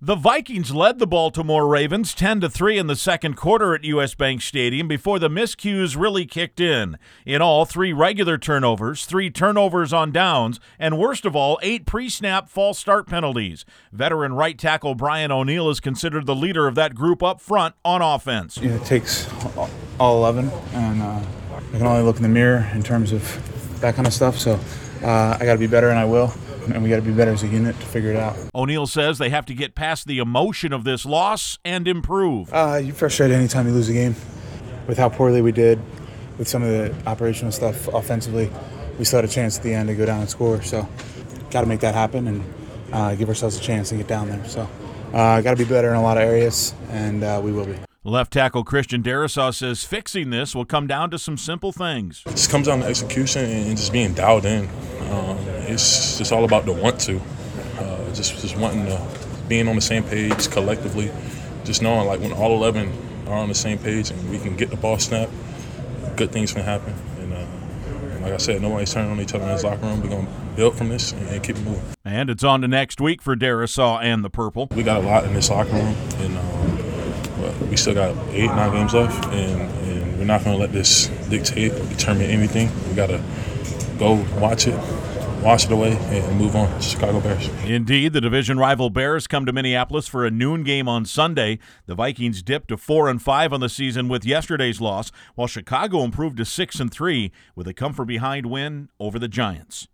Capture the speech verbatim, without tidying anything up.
The Vikings led the Baltimore Ravens ten to three in the second quarter at U S. Bank Stadium before the miscues really kicked in. In all, three regular turnovers, three turnovers on downs, and worst of all, eight pre-snap false start penalties. Veteran right tackle Brian O'Neill is considered the leader of that group up front on offense. Yeah, it takes all eleven, and uh, I can only look in the mirror in terms of that kind of stuff, so uh, I got to be better, and I will. And we got to be better as a unit to figure it out. O'Neill says they have to get past the emotion of this loss and improve. Uh, you're frustrated anytime you lose a game. With how poorly we did, with some of the operational stuff offensively, we still had a chance at the end to go down and score. So got to make that happen and uh, give ourselves a chance to get down there. So uh, got to be better in a lot of areas, and uh, we will be. Left tackle Christian Darrisaw says fixing this will come down to some simple things. It just comes down to execution and just being dialed in. Um, it's just all about the want to, uh, just just wanting to, being on the same page collectively, just knowing like when all eleven are on the same page and we can get the ball snapped, good things can happen. And, uh, and like I said, nobody's turning on each other in this locker room. We're going to build from this and, and keep it moving. And it's on to next week for Darrisaw and the Purple. We got a lot in this locker room, and um, but we still got eight, nine games left, and, and we're not going to let this dictate or determine anything. We got to go watch it, wash it away, and move on. Chicago Bears. Indeed, the division rival Bears come to Minneapolis for a noon game on Sunday. The Vikings dipped to four and five on the season with yesterday's loss, while Chicago improved to six and three with a come-from-behind win over the Giants.